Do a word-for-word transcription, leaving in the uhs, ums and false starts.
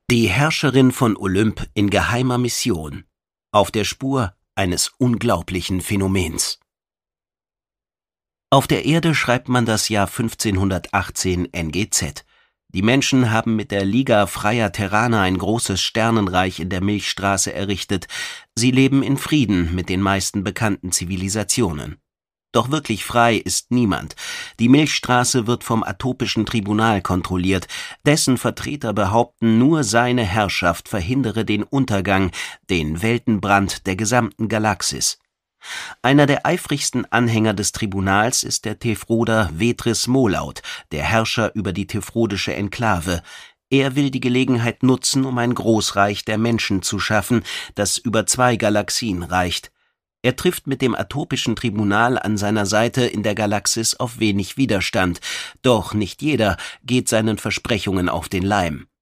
Die Herrscherin von Olymp in geheimer Mission. Auf der Spur eines unglaublichen Phänomens. Auf der Erde schreibt man das Jahr fünfzehnhundertachtzehn N G Z. Die Menschen haben mit der Liga Freier Terraner ein großes Sternenreich in der Milchstraße errichtet. Sie leben in Frieden mit den meisten bekannten Zivilisationen. Doch wirklich frei ist niemand. Die Milchstraße wird vom Atopischen Tribunal kontrolliert. Dessen Vertreter behaupten, nur seine Herrschaft verhindere den Untergang, den Weltenbrand der gesamten Galaxis. Einer der eifrigsten Anhänger des Tribunals ist der Tefroder Vetris Molaud, der Herrscher über die tefrodische Enklave. Er will die Gelegenheit nutzen, um ein Großreich der Menschen zu schaffen, das über zwei Galaxien reicht. Er trifft mit dem Atopischen Tribunal an seiner Seite in der Galaxis auf wenig Widerstand, doch nicht jeder geht seinen Versprechungen auf den Leim.